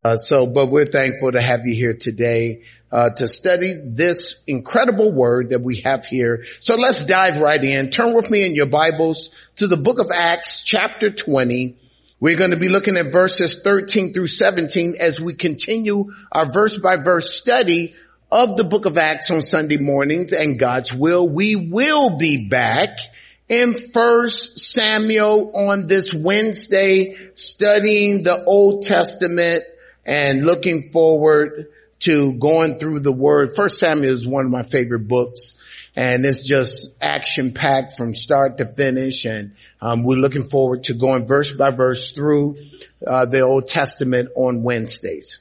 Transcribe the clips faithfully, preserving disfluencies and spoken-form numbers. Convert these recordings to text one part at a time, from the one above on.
Uh, so, but we're thankful to have you here today, uh, to study this incredible word that we have here. So let's dive right in. Turn with me in your Bibles to the book of Acts, chapter twenty. We're going to be looking at verses thirteen through seventeen as we continue our verse by verse study of the book of Acts on Sunday mornings, and God's will, we will be back in First Samuel on this Wednesday, studying the Old Testament and looking forward to going through the Word. First Samuel is one of my favorite books, and it's just action-packed from start to finish, and um, we're looking forward to going verse by verse through uh, the Old Testament on Wednesdays.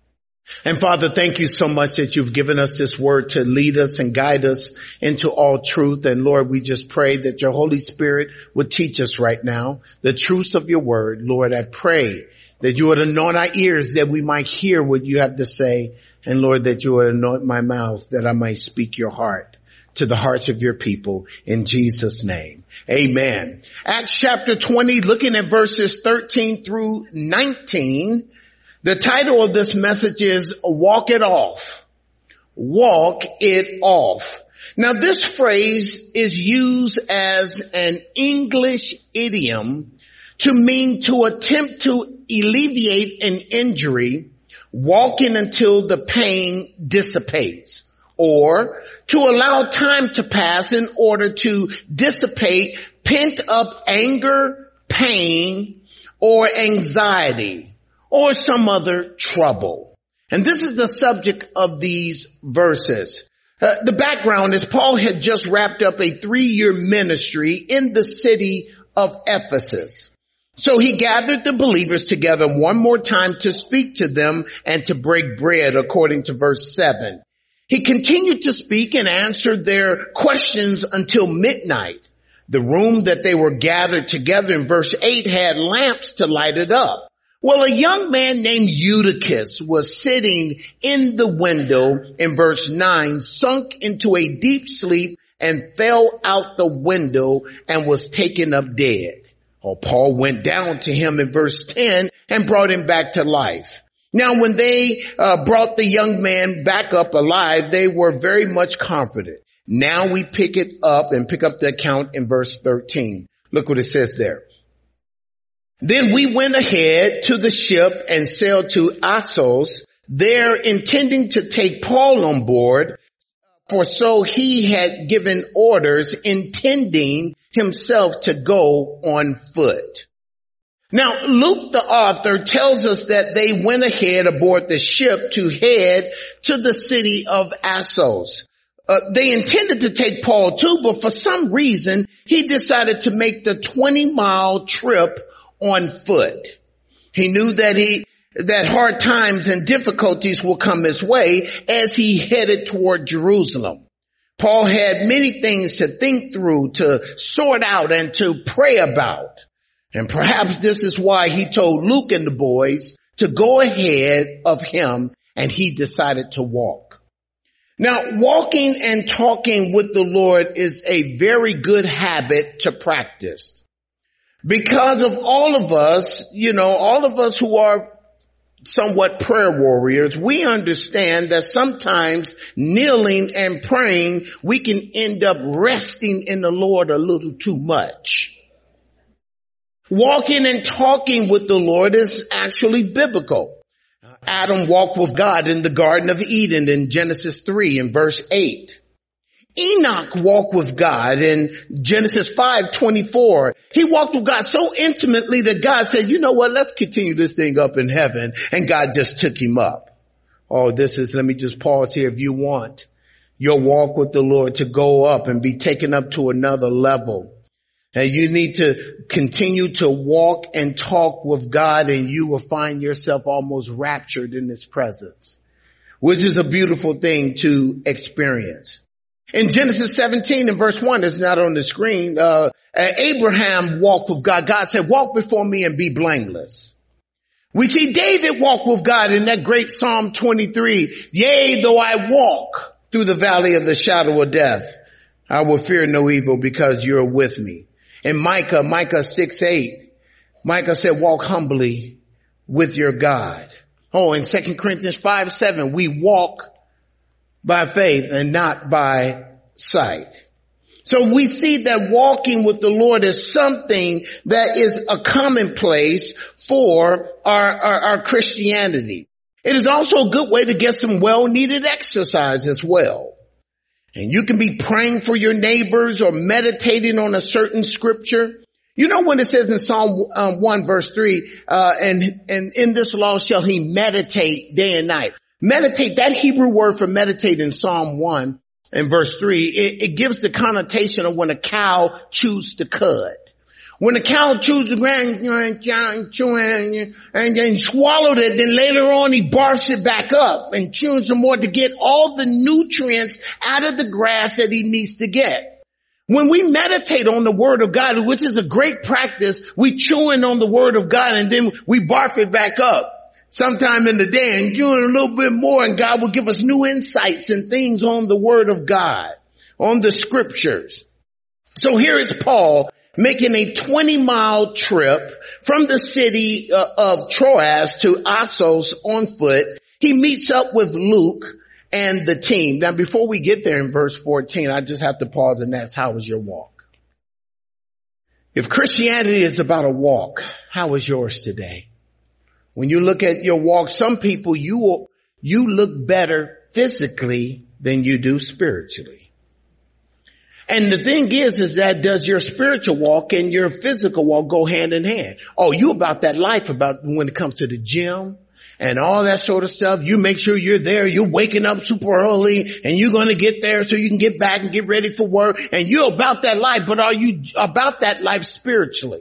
And Father, thank you so much that you've given us this word to lead us and guide us into all truth. And Lord, we just pray that your Holy Spirit would teach us right now the truths of your word. Lord, I pray that you would anoint our ears that we might hear what you have to say. And Lord, that you would anoint my mouth that I might speak your heart to the hearts of your people in Jesus' name. Amen. Acts chapter twenty, looking at verses thirteen through nineteen. The title of this message is Walk It Off. Walk it off. Now this phrase is used as an English idiom to mean to attempt to alleviate an injury, walking until the pain dissipates, or to allow time to pass in order to dissipate pent up anger, pain, or anxiety, or some other trouble. And this is the subject of these verses. Uh, the background is Paul had just wrapped up a three-year ministry in the city of Ephesus. So he gathered the believers together one more time to speak to them and to break bread, according to verse seven. He continued to speak and answer their questions until midnight. The room that they were gathered together in verse eight had lamps to light it up. Well, a young man named Eutychus was sitting in the window in verse nine, sunk into a deep sleep and fell out the window and was taken up dead. Well, Paul went down to him in verse ten and brought him back to life. Now, when they uh, brought the young man back up alive, they were very much confident. Now we pick it up and pick up the account in verse thirteen. Look what it says there. Then we went ahead to the ship and sailed to Assos, there intending to take Paul on board, for so he had given orders, intending himself to go on foot. Now, Luke, the author, tells us that they went ahead aboard the ship to head to the city of Assos. Uh, they intended to take Paul too, but for some reason, he decided to make the twenty mile trip on foot. He knew that he, that hard times and difficulties will come his way as he headed toward Jerusalem. Paul had many things to think through, to sort out, and to pray about. And perhaps this is why he told Luke and the boys to go ahead of him, and he decided to walk. Now, walking and talking with the Lord is a very good habit to practice. Because of all of us, you know, all of us who are somewhat prayer warriors, we understand that sometimes kneeling and praying, we can end up resting in the Lord a little too much. Walking and talking with the Lord is actually biblical. Adam walked with God in the Garden of Eden in Genesis three and verse eight. Enoch walked with God in Genesis five twenty-four. He walked with God so intimately that God said, you know what, let's continue this thing up in heaven. And God just took him up. Oh, this is, let me just pause here. If you want your walk with the Lord to go up and be taken up to another level, and you need to continue to walk and talk with God, and you will find yourself almost raptured in his presence, which is a beautiful thing to experience. In Genesis seventeen and verse one, it's not on the screen, uh, Abraham walked with God. God said, walk before me and be blameless. We see David walk with God in that great Psalm twenty-three. Yea, though I walk through the valley of the shadow of death, I will fear no evil because you're with me. In Micah, Micah six eight, Micah said, walk humbly with your God. Oh, in Second Corinthians five seven, we walk by faith and not by sight. So we see that walking with the Lord is something that is a commonplace for our, our, our Christianity. It is also a good way to get some well-needed exercise as well. And you can be praying for your neighbors or meditating on a certain scripture. You know when it says in Psalm um, one verse three, uh, and, and in this law shall he meditate day and night. Meditate, that Hebrew word for meditate in Psalm one and verse three, it, it gives the connotation of when a cow chews the cud. When a cow chews the ground and then swallowed it, then later on he barfs it back up and chews some more to get all the nutrients out of the grass that he needs to get. When we meditate on the word of God, which is a great practice, we chewing on the word of God and then we barf it back up sometime in the day and chewing a little bit more, and God will give us new insights and things on the word of God, on the scriptures. So here is Paul making a twenty mile trip from the city uh, of Troas to Assos on foot. He meets up with Luke and the team. Now, before we get there in verse fourteen, I just have to pause and ask, how was your walk? If Christianity is about a walk, how is yours today? When you look at your walk, some people, you will, you look better physically than you do spiritually. And the thing is, is that does your spiritual walk and your physical walk go hand in hand? Oh, you about that life about when it comes to the gym and all that sort of stuff. You make sure you're there. You're waking up super early and you're going to get there so you can get back and get ready for work. And you're about that life, but are you about that life spiritually?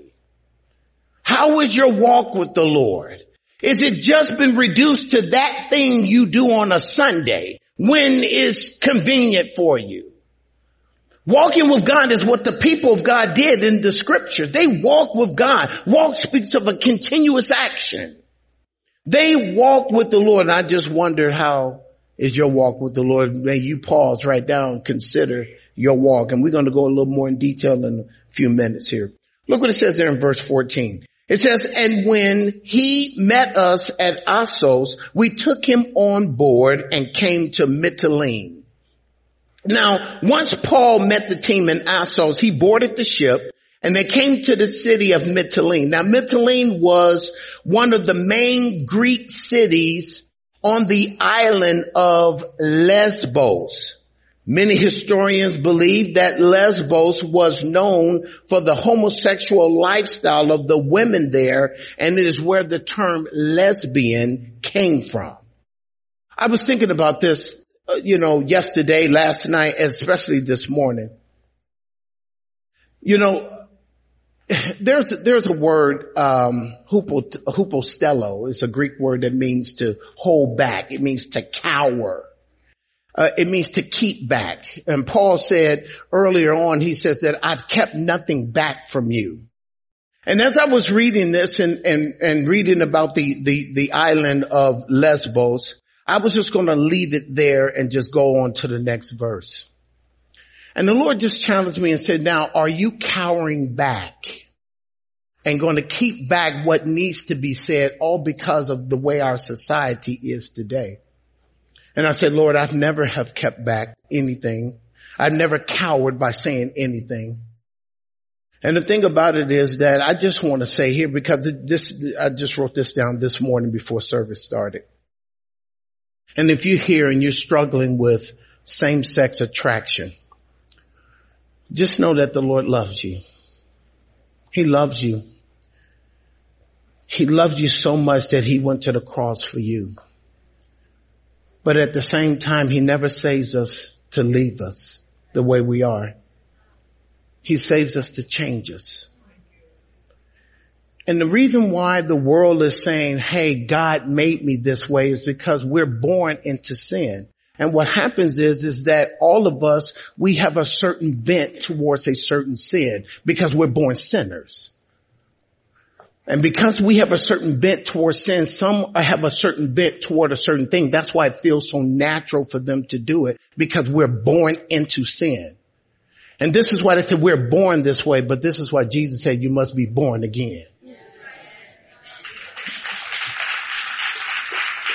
How is your walk with the Lord? Is it just been reduced to that thing you do on a Sunday when it's convenient for you? Walking with God is what the people of God did in the scripture. They walked with God. Walk speaks of a continuous action. They walked with the Lord. And I just wondered, how is your walk with the Lord? May you pause right now and consider your walk. And we're going to go a little more in detail in a few minutes here. Look what it says there in verse fourteen. It says, and when he met us at Assos, we took him on board and came to Mytilene. Now, once Paul met the team in Assos, he boarded the ship and they came to the city of Mytilene. Now, Mytilene was one of the main Greek cities on the island of Lesbos. Many historians believe that Lesbos was known for the homosexual lifestyle of the women there, and it is where the term lesbian came from. I was thinking about this you know, yesterday, last night, and especially this morning. You know, there's, there's a word, um, hupostello. It's a Greek word that means to hold back. It means to cower. Uh, it means to keep back. And Paul said earlier on, he says that I've kept nothing back from you. And as I was reading this and, and, and reading about the, the, the island of Lesbos, I was just going to leave it there and just go on to the next verse. And the Lord just challenged me and said, now, are you cowering back and going to keep back what needs to be said, all because of the way our society is today? And I said, Lord, I've never have kept back anything. I've never cowered by saying anything. And the thing about it is that I just want to say here, because this, I just wrote this down this morning before service started. And if you're here and you're struggling with same-sex attraction, just know that the Lord loves you. He loves you. He loved you so much that he went to the cross for you. But at the same time, he never saves us to leave us the way we are. He saves us to change us. And the reason why the world is saying, hey, God made me this way is because we're born into sin. And what happens is, is that all of us, we have a certain bent towards a certain sin because we're born sinners. And because we have a certain bent towards sin, some have a certain bent toward a certain thing. That's why it feels so natural for them to do it, because we're born into sin. And this is why they said we're born this way, but this is why Jesus said you must be born again.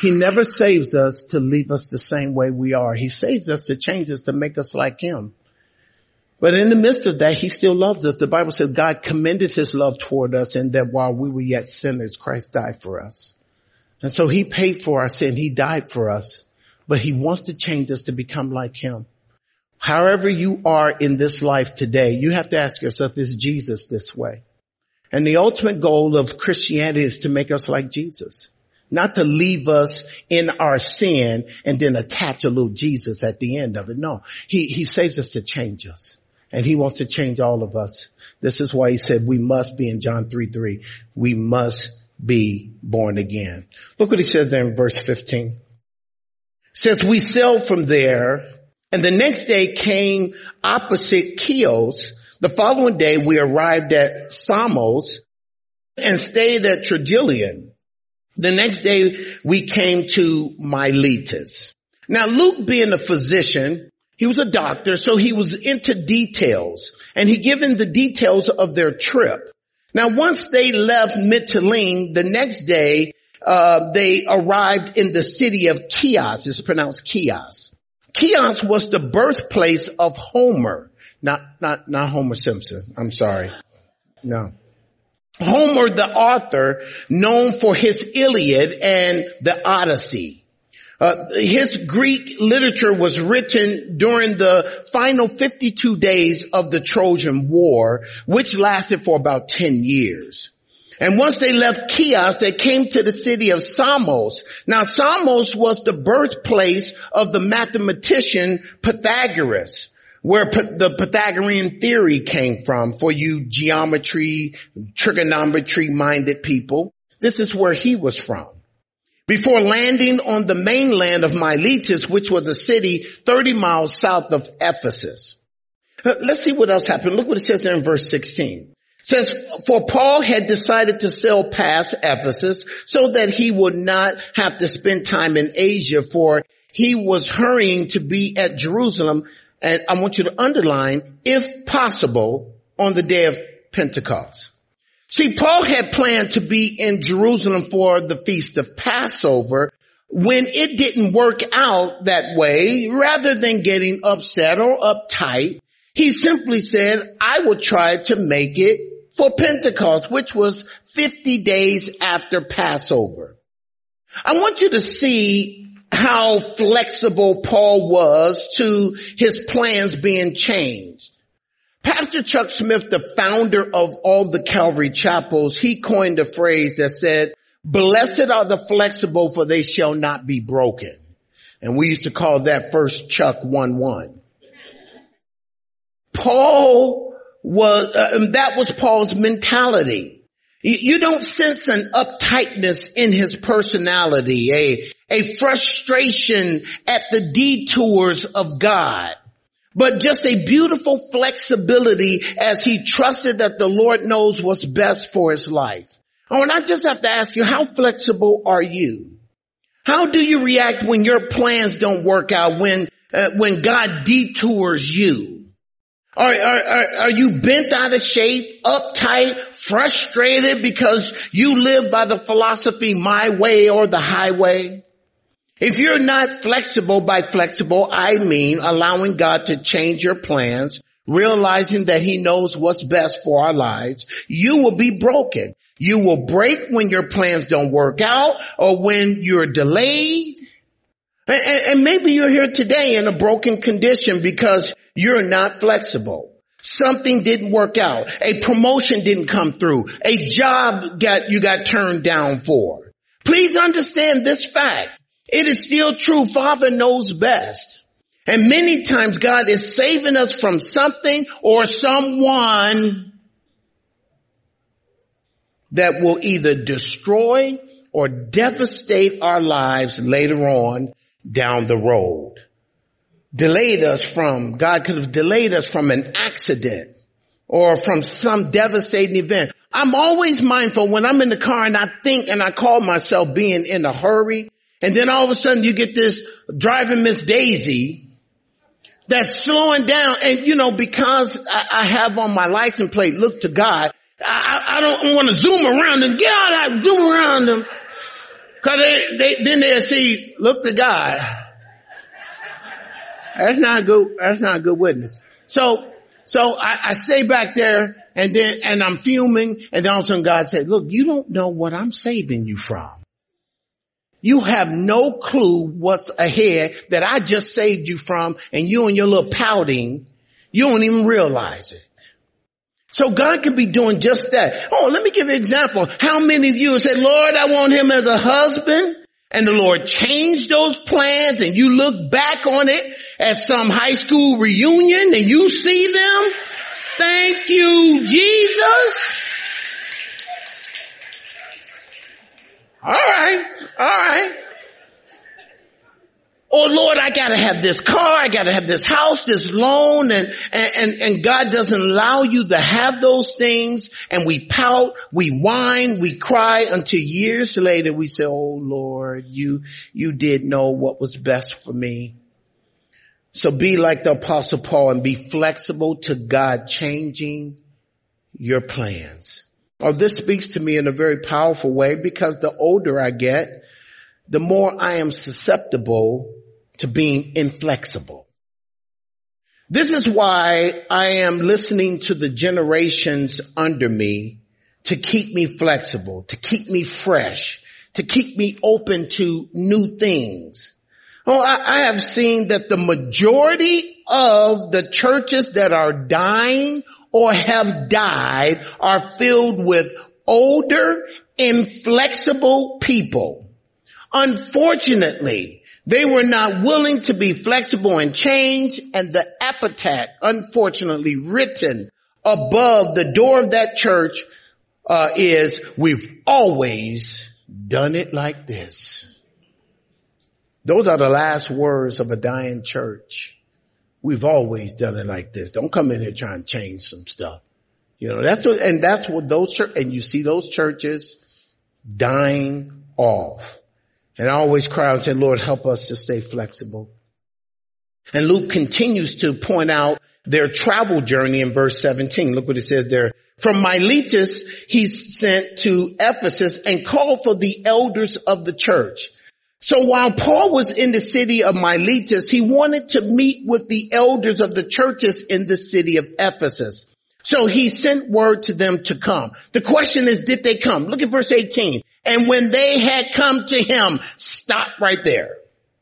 He never saves us to leave us the same way we are. He saves us to change us, to make us like him. But in the midst of that, he still loves us. The Bible says God commended his love toward us, and that while we were yet sinners, Christ died for us. And so he paid for our sin. He died for us, but he wants to change us to become like him. However you are in this life today, you have to ask yourself, is Jesus this way? And the ultimate goal of Christianity is to make us like Jesus. Not to leave us in our sin and then attach a little Jesus at the end of it. No, he, he saves us to change us. And he wants to change all of us. This is why he said we must be in John three three. We must be born again. Look what he says there in verse fifteen. It says, we sailed from there, and the next day came opposite Chios. The following day we arrived at Samos and stayed at Trogyllian. The next day we came to Miletus. Now Luke, being a physician, he was a doctor, so he was into details, and he given the details of their trip. Now once they left Mytilene, the next day uh they arrived in the city of Chios. It's pronounced Chios. Chios was the birthplace of Homer. Not, not, not Homer Simpson. I'm sorry. No. Homer, the author, known for his Iliad and the Odyssey. Uh, his Greek literature was written during the final fifty-two days of the Trojan War, which lasted for about ten years. And once they left Chios, they came to the city of Samos. Now, Samos was the birthplace of the mathematician Pythagoras, where the Pythagorean theory came from. For you geometry, trigonometry-minded people, this is where he was from. Before landing on the mainland of Miletus, which was a city thirty miles south of Ephesus. Let's see what else happened. Look what it says there in verse sixteen. It says, for Paul had decided to sail past Ephesus so that he would not have to spend time in Asia, for he was hurrying to be at Jerusalem. And I want you to underline, if possible, on the day of Pentecost. See, Paul had planned to be in Jerusalem for the feast of Passover. When it didn't work out that way, rather than getting upset or uptight, he simply said, I will try to make it for Pentecost, which was fifty days after Passover. I want you to see how flexible Paul was to his plans being changed. Pastor Chuck Smith, the founder of all the Calvary Chapels, he coined a phrase that said, blessed are the flexible, for they shall not be broken. And we used to call that First Chuck one one. Paul was, uh, that was Paul's mentality. You don't sense an uptightness in his personality, a, a frustration at the detours of God, but just a beautiful flexibility as he trusted that the Lord knows what's best for his life. Oh, and I just have to ask you, how flexible are you? How do you react when your plans don't work out, when, uh, when God detours you? Are, are, are you bent out of shape, uptight, frustrated because you live by the philosophy, my way or the highway? If you're not flexible, by flexible, I mean allowing God to change your plans, realizing that he knows what's best for our lives, you will be broken. You will break when your plans don't work out or when you're delayed. And, and maybe you're here today in a broken condition because you're not flexible. Something didn't work out. A promotion didn't come through. A job got, you got turned down for. Please understand this fact. It is still true. Father knows best. And many times God is saving us from something or someone that will either destroy or devastate our lives later on down the road. Delayed us from, God could have delayed us from an accident or from some devastating event. I'm always mindful when I'm in the car and I think and I call myself being in a hurry. And then all of a sudden you get this driving Miss Daisy that's slowing down. And you know, because I, I have on my license plate, look to God, I, I don't want to zoom around and get out of that, zoom around them. Cause they, they, then they'll see, look to God. That's not good, that's not a good witness. So, so I, I stay back there and then, and I'm fuming and then all of a sudden God said, look, you don't know what I'm saving you from. You have no clue what's ahead that I just saved you from, and you and your little pouting, you don't even realize it. So God could be doing just that. Oh, let me give you an example. How many of you have said, Lord, I want him as a husband, and the Lord changed those plans, and you look back on it at some high school reunion and you see them? Thank you, Jesus. All right, all right. Oh Lord, I gotta have this car, I gotta have this house, this loan, and, and, and God doesn't allow you to have those things, and we pout, we whine, we cry until years later we say, oh Lord, you, you did know what was best for me. So be like the Apostle Paul and be flexible to God changing your plans. Oh, this speaks to me in a very powerful way because the older I get, the more I am susceptible to being inflexible. This is why I am listening to the generations under me to keep me flexible, to keep me fresh, to keep me open to new things. Oh, I, I have seen that the majority of the churches that are dying or have died are filled with older, inflexible people. Unfortunately, they were not willing to be flexible and change, and the epitaph, unfortunately, written above the door of that church uh, is, we've always done it like this. Those are the last words of a dying church. We've always done it like this. Don't come in here trying to change some stuff. You know, that's what, and that's what those church, and you see those churches dying off. And I always cry and say, Lord, help us to stay flexible. And Luke continues to point out their travel journey in verse seventeen. Look what it says there. From Miletus, he sent to Ephesus and called for the elders of the church. So while Paul was in the city of Miletus, he wanted to meet with the elders of the churches in the city of Ephesus. So he sent word to them to come. The question is, did they come? Look at verse eighteen. And when they had come to him, stop right there.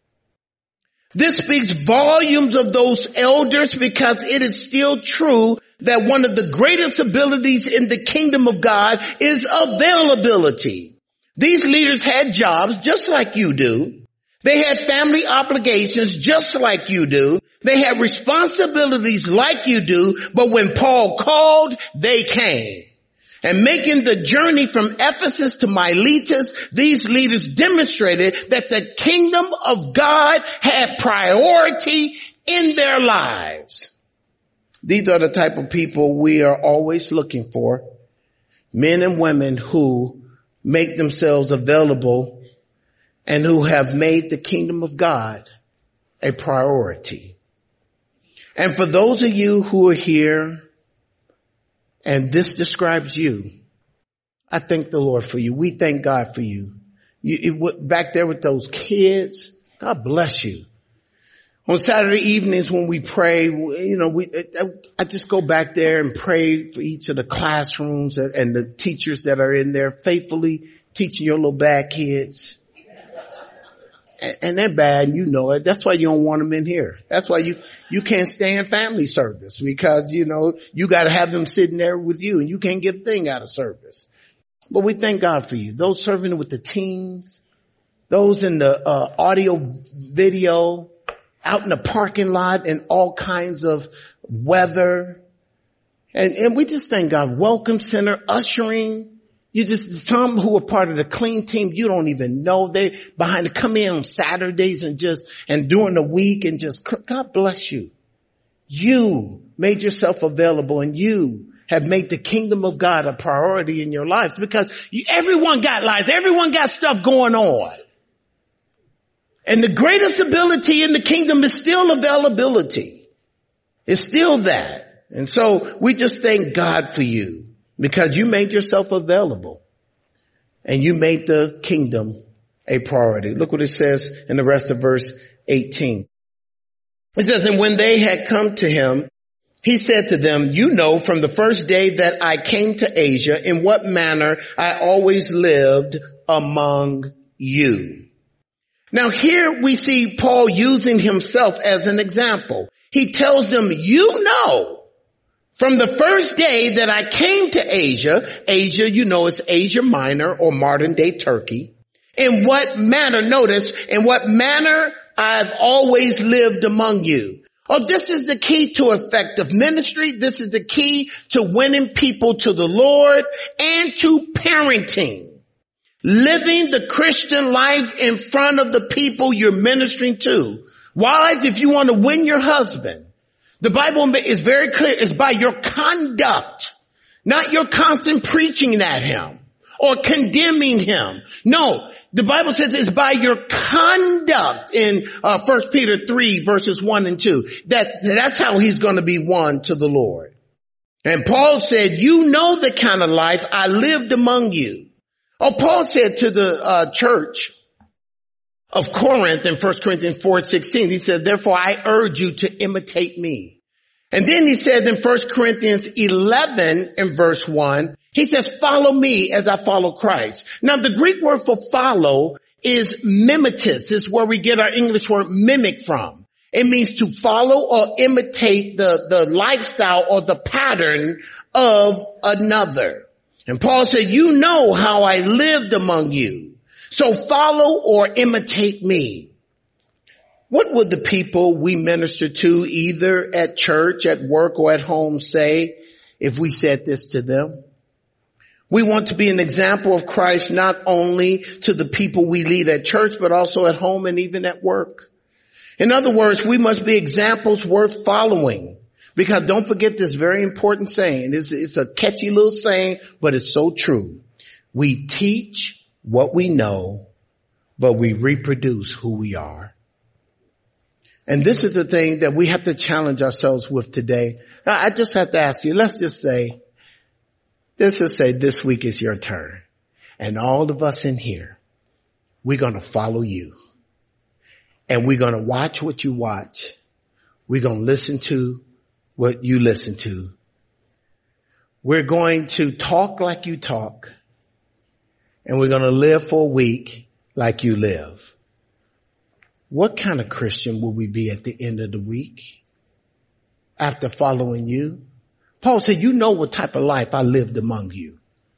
This speaks volumes of those elders because it is still true that one of the greatest abilities in the kingdom of God is availability. These leaders had jobs just like you do. They had family obligations just like you do. They had responsibilities like you do. But when Paul called, they came. And making the journey from Ephesus to Miletus, these leaders demonstrated that the kingdom of God had priority in their lives. These are the type of people we are always looking for. Men and women who make themselves available and who have made the kingdom of God a priority. And for those of you who are here, and this describes you, I thank the Lord for you. We thank God for you. You it, back there with those kids, God bless you. On Saturday evenings when we pray, you know, we I just go back there and pray for each of the classrooms and the teachers that are in there faithfully teaching your little bad kids. And they're bad, and you know it. That's why you don't want them in here. That's why you, you can't stand family service because, you know, you got to have them sitting there with you and you can't get a thing out of service. But we thank God for you. Those serving with the teens, those in the uh, audio, video, out in the parking lot in all kinds of weather. And, and we just thank God. Welcome center, ushering. You just, some who are part of the clean team, you don't even know. They behind to come in on Saturdays and just, and during the week and just, God bless you. You made yourself available and you have made the kingdom of God a priority in your life because you, everyone got lives. Everyone got stuff going on. And the greatest ability in the kingdom is still availability. It's still that. And so we just thank God for you. Because you made yourself available and you made the kingdom a priority. Look what it says in the rest of verse eighteen. It says, and when they had come to him, he said to them, you know from the first day that I came to Asia in what manner I always lived among you. Now here we see Paul using himself as an example. He tells them, you know, from the first day that I came to Asia, Asia, you know, is Asia Minor or modern day Turkey. In what manner, notice, in what manner I've always lived among you. Oh, this is the key to effective ministry. This is the key to winning people to the Lord and to parenting. Living the Christian life in front of the people you're ministering to. Wives, if you want to win your husband, the Bible is very clear. It's by your conduct, not your constant preaching at him or condemning him. No, the Bible says it's by your conduct in uh, First Peter three verses one and two. That, that's how he's going to be won to the Lord. And Paul said, you know the kind of life I lived among you. Oh, Paul said to the uh, church of Corinth in First Corinthians four sixteen, he said, therefore I urge you to imitate me. And then he said in First Corinthians eleven in verse one, he says, follow me as I follow Christ. Now the Greek word for follow is mimetis. This is where we get our English word mimic from. It means to follow or imitate the, the lifestyle or the pattern of another. And Paul said, you know how I lived among you. So follow or imitate me. What would the people we minister to either at church, at work, or at home say if we said this to them? We want to be an example of Christ not only to the people we lead at church, but also at home and even at work. In other words, we must be examples worth following. Because don't forget this very important saying. It's, it's a catchy little saying, but it's so true. We teach what we know, but we reproduce who we are. And this is the thing that we have to challenge ourselves with today. Now, I just have to ask you, let's just say, let's just say this week is your turn. And all of us in here, we're going to follow you. And we're going to watch what you watch. We're going to listen to what you listen to. We're going to talk like you talk. And we're going to live for a week like you live. What kind of Christian will we be at the end of the week after following you? Paul said, you know what type of life I lived among you.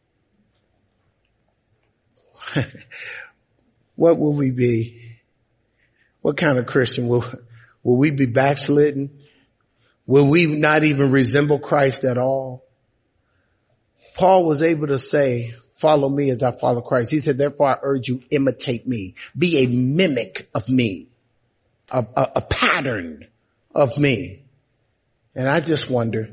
What will we be? What kind of Christian will, will we be backslidden? Will we not even resemble Christ at all? Paul was able to say, follow me as I follow Christ. He said, therefore I urge you, imitate me. Be a mimic of me. A, a, a pattern of me. And I just wonder,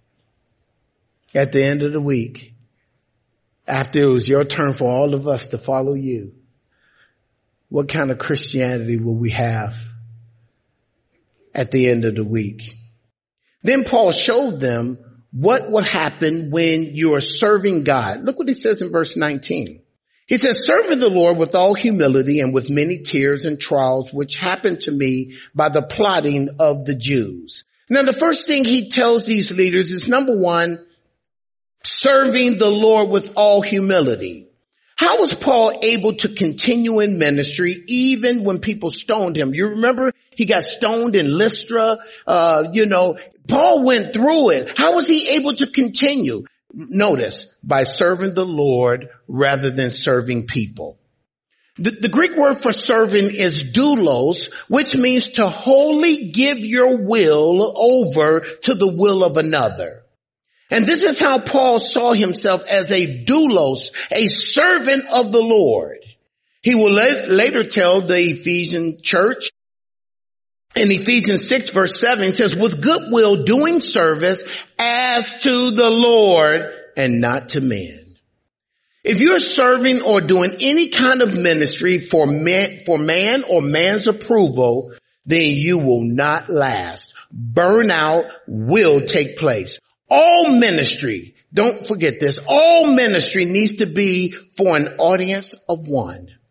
at the end of the week, after it was your turn for all of us to follow you, what kind of Christianity will we have at the end of the week? Then Paul showed them what would happen when you are serving God. Look what he says in verse nineteen. He says, serving the Lord with all humility and with many tears and trials, which happened to me by the plotting of the Jews. Now, the first thing he tells these leaders is, number one, serving the Lord with all humility. How was Paul able to continue in ministry even when people stoned him? You remember he got stoned in Lystra. Uh, you know, Paul went through it. How was he able to continue? Notice, by serving the Lord rather than serving people. The, the Greek word for serving is doulos, which means to wholly give your will over to the will of another. And this is how Paul saw himself, as a doulos, a servant of the Lord. He will la- later tell the Ephesian church in Ephesians six verse seven, it says, with goodwill doing service as to the Lord and not to men. If you're serving or doing any kind of ministry for man, for man or man's approval, then you will not last. Burnout will take place. All ministry, don't forget this, all ministry needs to be for an audience of one.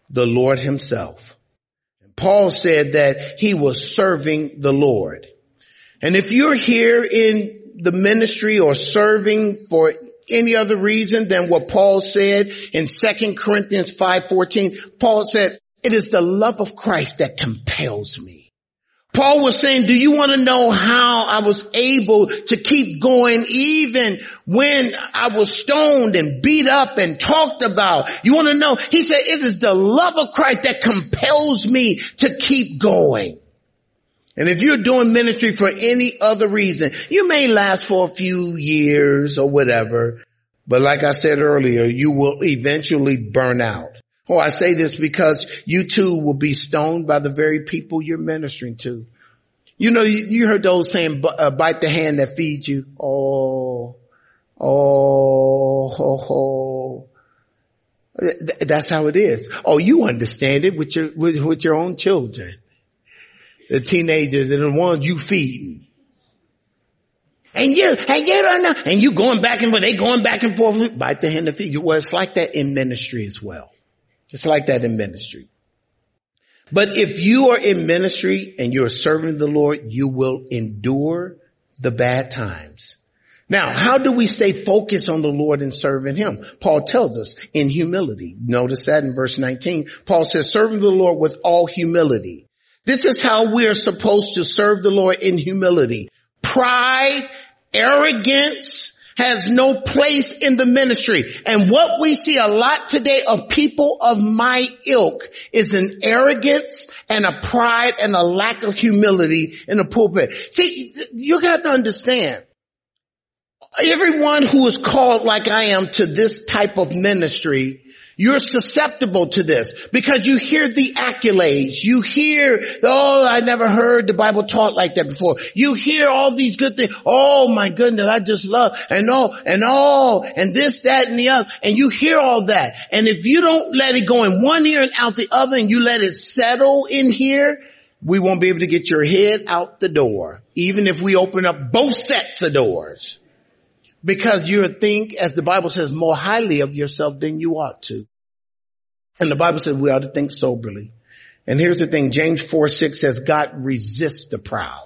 the Lord himself. Paul said that he was serving the Lord. And if you're here in the ministry or serving for any other reason than what Paul said in Second Corinthians five fourteen, Paul said, it is the love of Christ that compels me. Paul was saying, do you want to know how I was able to keep going even when I was stoned and beat up and talked about? You want to know? He said, it is the love of Christ that compels me to keep going. And if you're doing ministry for any other reason, you may last for a few years or whatever, but like I said earlier, you will eventually burn out. Oh, I say this because you too will be stoned by the very people you're ministering to. You know, you, you heard those saying, uh, bite the hand that feeds you. Oh, oh, ho, ho. Th- that's how it is. Oh, you understand it with your, with, with your own children. The teenagers and the ones you feeding. And you, and you don't know, and you going back and forth, they going back and forth, bite the hand that feeds you. Well, it's like that in ministry as well. It's like that in ministry. But if you are in ministry and you're serving the Lord, you will endure the bad times. Now, how do we stay focused on the Lord and serving him? Paul tells us in humility. Notice that in verse nineteen. Paul says, serving the Lord with all humility. This is how we are supposed to serve the Lord in humility. Pride, arrogance has no place in the ministry. And what we see a lot today of people of my ilk is an arrogance and a pride and a lack of humility in the pulpit. See, you got to understand, everyone who is called like I am to this type of ministry, you're susceptible to this because you hear the accolades. You hear, oh, I never heard the Bible taught like that before. You hear all these good things. Oh my goodness, I just love and oh, and oh, and this, that, and the other. And you hear all that. And if you don't let it go in one ear and out the other and you let it settle in here, we won't be able to get your head out the door, even if we open up both sets of doors. Because you think, as the Bible says, more highly of yourself than you ought to. And the Bible says we ought to think soberly. And here's the thing, James four six says, God resists the proud,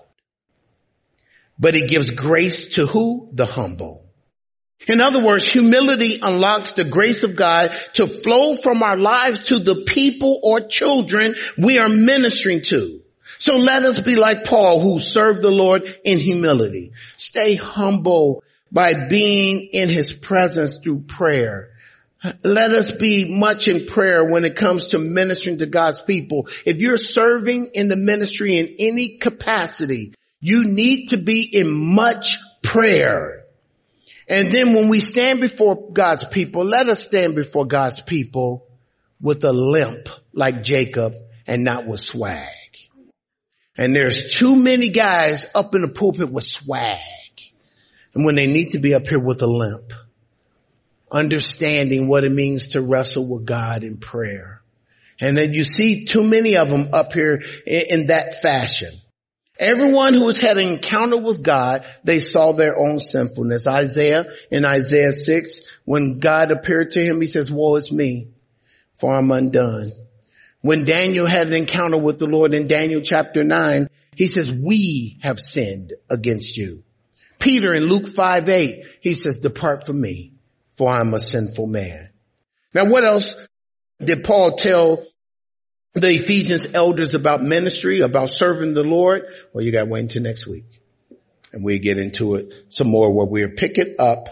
but he gives grace to who? The humble. In other words, humility unlocks the grace of God to flow from our lives to the people or children we are ministering to. So let us be like Paul, who served the Lord in humility. Stay humble by being in his presence through prayer. Let us be much in prayer when it comes to ministering to God's people. If you're serving in the ministry in any capacity, you need to be in much prayer. And then when we stand before God's people, let us stand before God's people with a limp like Jacob and not with swag. And there's too many guys up in the pulpit with swag. And when they need to be up here with a limp, understanding what it means to wrestle with God in prayer. And then you see too many of them up here in, in that fashion. Everyone who has had an encounter with God, they saw their own sinfulness. Isaiah, in Isaiah six, when God appeared to him, he says, woe is me, for I'm undone. When Daniel had an encounter with the Lord in Daniel chapter nine, he says, we have sinned against you. Peter in Luke five eight, he says, depart from me, for I'm a sinful man. Now, what else did Paul tell the Ephesians elders about ministry, about serving the Lord? Well, you got to wait until next week. And we'll get into it some more where we'll pick it up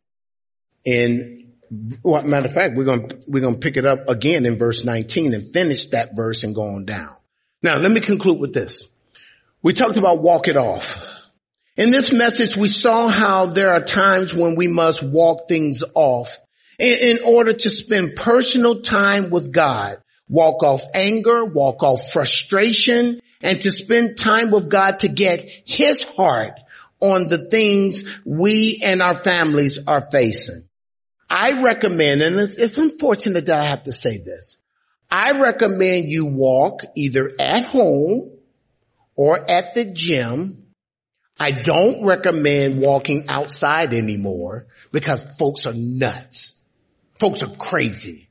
in, well, matter of fact, we're going to, we're going to pick it up again in verse nineteen and finish that verse and go on down. Now, let me conclude with this. We talked about walk it off. In this message, we saw how there are times when we must walk things off in, in order to spend personal time with God. Walk off anger, walk off frustration, and to spend time with God to get his heart on the things we and our families are facing. I recommend, and it's, it's unfortunate that I have to say this, I recommend you walk either at home or at the gym. I don't recommend walking outside anymore because folks are nuts. Folks are crazy.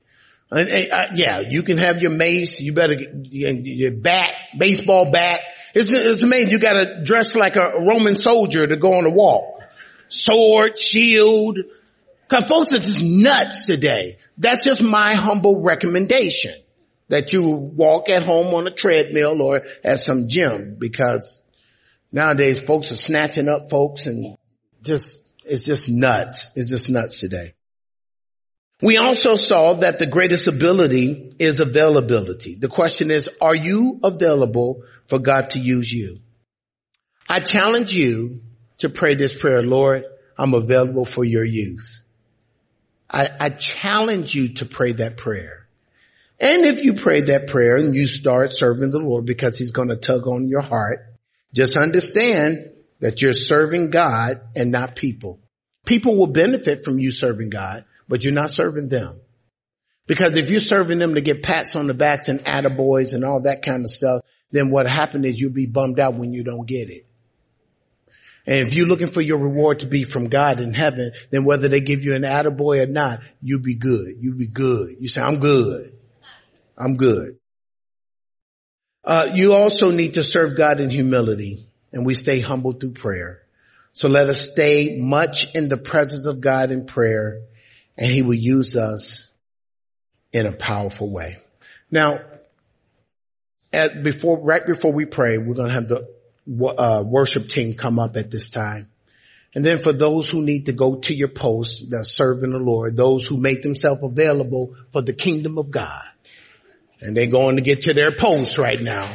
And, and, uh, yeah, you can have your mace. You better get your bat, baseball bat. It's, it's amazing. You got to dress like a Roman soldier to go on a walk. Sword, shield. Cause folks are just nuts today. That's just my humble recommendation, that you walk at home on a treadmill or at some gym, because nowadays folks are snatching up folks and just, it's just nuts. It's just nuts today. We also saw that the greatest ability is availability. The question is, are you available for God to use you? I challenge you to pray this prayer: Lord, I'm available for your use. I, I challenge you to pray that prayer. And if you pray that prayer and you start serving the Lord, because he's going to tug on your heart, just understand that you're serving God and not people. People will benefit from you serving God, but you're not serving them. Because if you're serving them to get pats on the backs and attaboys and all that kind of stuff, then what happened is you'll be bummed out when you don't get it. And if you're looking for your reward to be from God in heaven, then whether they give you an attaboy or not, you be good. You be good. You say, I'm good. I'm good. Uh, you also need to serve God in humility, and we stay humble through prayer. So let us stay much in the presence of God in prayer, and he will use us in a powerful way. Now, at before, right before we pray, we're going to have the uh, worship team come up at this time. And then for those who need to go to your posts, that's serving the Lord, those who make themselves available for the kingdom of God, and they're going to get to their posts right now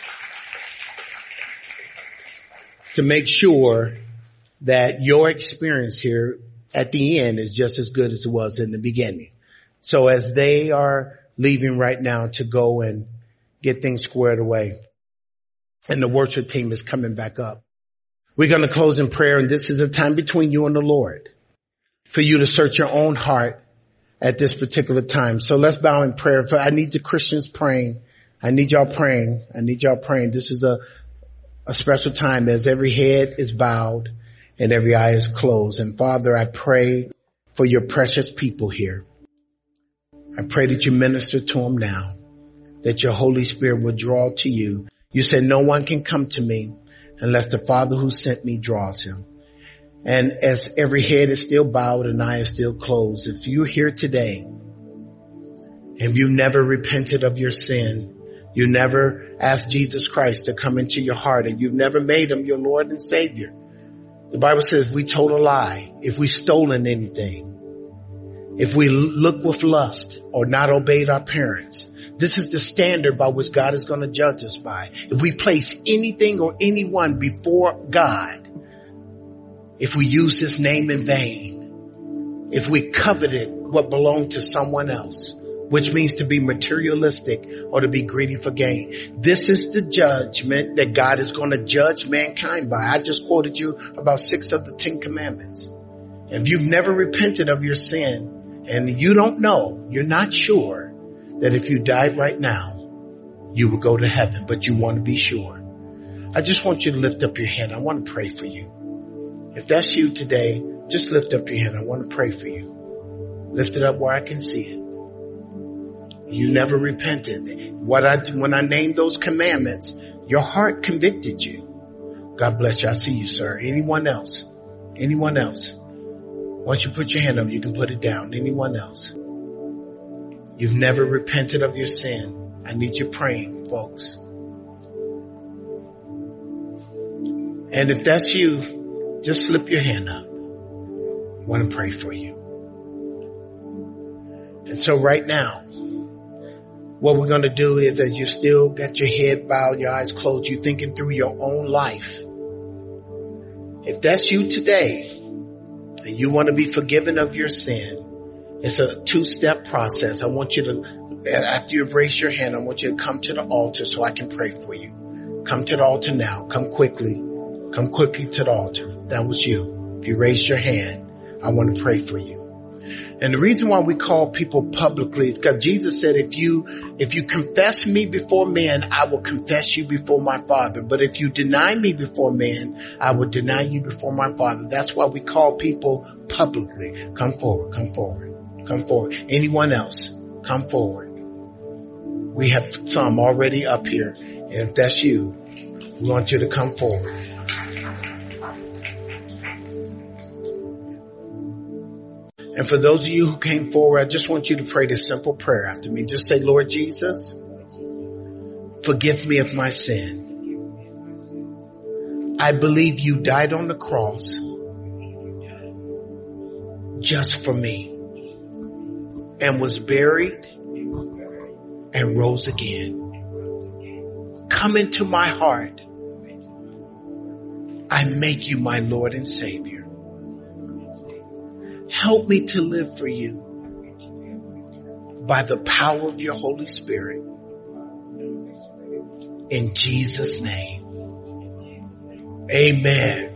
to make sure that your experience here at the end is just as good as it was in the beginning. So as they are leaving right now to go and get things squared away, and the worship team is coming back up, we're going to close in prayer. And this is a time between you and the Lord for you to search your own heart at this particular time. So let's bow in prayer. I need the Christians praying. I need y'all praying. I need y'all praying. This is a, a special time as every head is bowed and every eye is closed. And Father, I pray for your precious people here. I pray that you minister to them now, that your Holy Spirit will draw to you. You said no one can come to me unless the Father who sent me draws him. And as every head is still bowed and eye is still closed, if you're here today and you never repented of your sin, you never asked Jesus Christ to come into your heart, and you've never made him your Lord and Savior, the Bible says if we told a lie, if we stolen anything, if we look with lust or not obeyed our parents, this is the standard by which God is going to judge us by. If we place anything or anyone before God, if we use his name in vain, if we coveted what belonged to someone else, which means to be materialistic or to be greedy for gain, this is the judgment that God is going to judge mankind by. I just quoted you about six of the Ten Commandments. If you've never repented of your sin and you don't know, you're not sure that if you died right now, you would go to heaven, but you want to be sure, I just want you to lift up your hand. I want to pray for you. If that's you today, just lift up your hand. I want to pray for you. Lift it up where I can see it. You never repented. What I do, when I named those commandments, your heart convicted you. God bless you. I see you, sir. Anyone else? Anyone else? Once you put your hand up, you can put it down. Anyone else? You've never repented of your sin. I need you praying, folks. And if that's you, just slip your hand up. I want to pray for you. And so right now, what we're going to do is, as you still got your head bowed, your eyes closed, you're thinking through your own life. If that's you today, and you want to be forgiven of your sin, it's a two-step process. I want you to, after you've raised your hand, I want you to come to the altar so I can pray for you. Come to the altar now. Come quickly. Come quickly to the altar. If that was you, if you raised your hand, I want to pray for you. And the reason why we call people publicly is because Jesus said, if you, if you confess me before men, I will confess you before my Father. But if you deny me before men, I will deny you before my Father. That's why we call people publicly. Come forward, come forward, come forward. Anyone else? come forward. We have some already up here. And if that's you, we want you to come forward. And for those of you who came forward, I just want you to pray this simple prayer after me. Just say, Lord Jesus, forgive me of my sin. I believe you died on the cross just for me and was buried and rose again. Come into my heart. I make you my Lord and Savior. Help me to live for you by the power of your Holy Spirit. In Jesus' name. Amen.